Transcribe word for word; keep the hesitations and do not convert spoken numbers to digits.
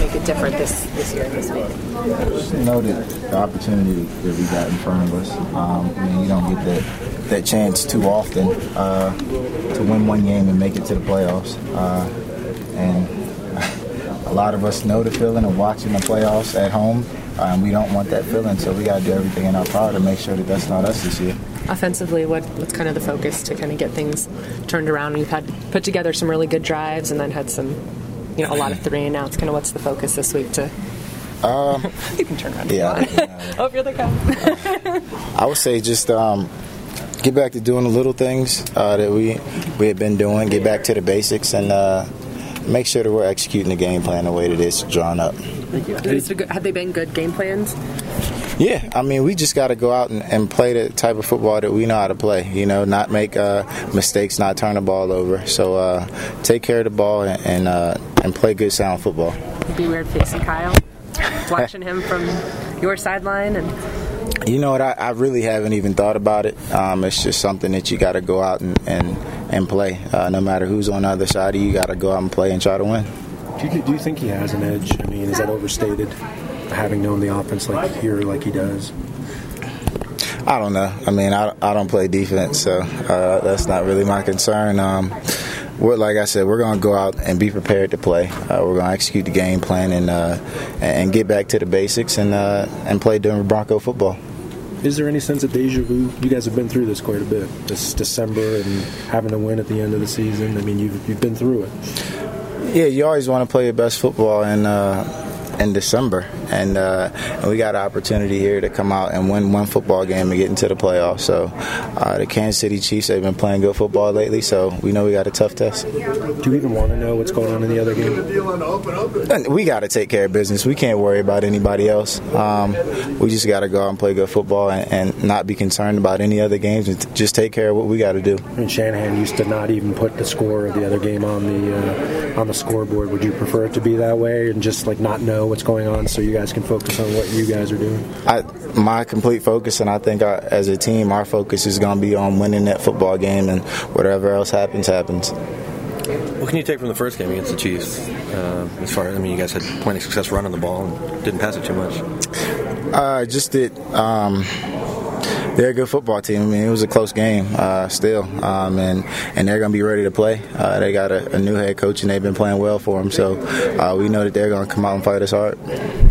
make it different this, this year in this week? Just know that the opportunity that we got in front of us. Um, I mean, you don't get that that chance too often uh, to win one game and make it to the playoffs. Uh, and a lot of us know the feeling of watching the playoffs at home. Um, we don't want that feeling, so we got to do everything in our power to make sure that that's not us this year. Offensively, what, what's kind of the focus to kind of get things turned around? You've had put together some really good drives and then had some, you know, a lot of three and outs. Kind of what's the focus this week to? Um, you can turn around. Yeah. If you want. Oh, if you're the guy. I would say just um, get back to doing the little things uh, that we we had been doing. Get back to the basics and uh, make sure that we're executing the game plan the way that it's drawn up. Have they been good game plans? Yeah, I mean, we just got to go out and, and play the type of football that we know how to play, you know, not make uh, mistakes, not turn the ball over. So uh, take care of the ball and and, uh, and play good, sound football. It'd be weird facing Kyle, watching him from your sideline. And You know what, I, I really haven't even thought about it. Um, it's just something that you got to go out and, and, and play. Uh, no matter who's on the other side of you, you got to go out and play and try to win. Do you, do you think he has an edge? I mean, is that overstated, having known the offense like here, like he does? I don't know. I mean, I, I don't play defense, so uh, that's not really my concern. Um, we're, like I said, we're going to go out and be prepared to play. Uh, we're going to execute the game plan and uh, and get back to the basics and uh, and play Denver Bronco football. Is there any sense of deja vu? You guys have been through this quite a bit, this December and having to win at the end of the season. I mean, you've you've been through it. Yeah, you always want to play your best football in uh, in December, and, uh, and we got an opportunity here to come out and win one football game and get into the playoffs. So uh, the Kansas City Chiefs, they've been playing good football lately, so we know we got a tough test. Do you even want to know what's going on in the other game? We got to take care of business. We can't worry about anybody else. Um, we just got to go out and play good football and, and not be concerned about any other games and just take care of what we got to do. I mean, Shanahan used to not even put the score of the other game on the uh, on the scoreboard. Would you prefer it to be that way and just like not know what's going on so you guys can focus on what you guys are doing? I, my complete focus, and I think our, as a team, our focus is going to be on winning that football game, and whatever else happens, happens. What can you take from the first game against the Chiefs? Uh, as far as, I mean, you guys had plenty of success running the ball and didn't pass it too much. Uh, just that um, they're a good football team. I mean, it was a close game uh, still, um, and and they're going to be ready to play. Uh, they got a, a new head coach, and they've been playing well for them. So uh, we know that they're going to come out and fight us hard.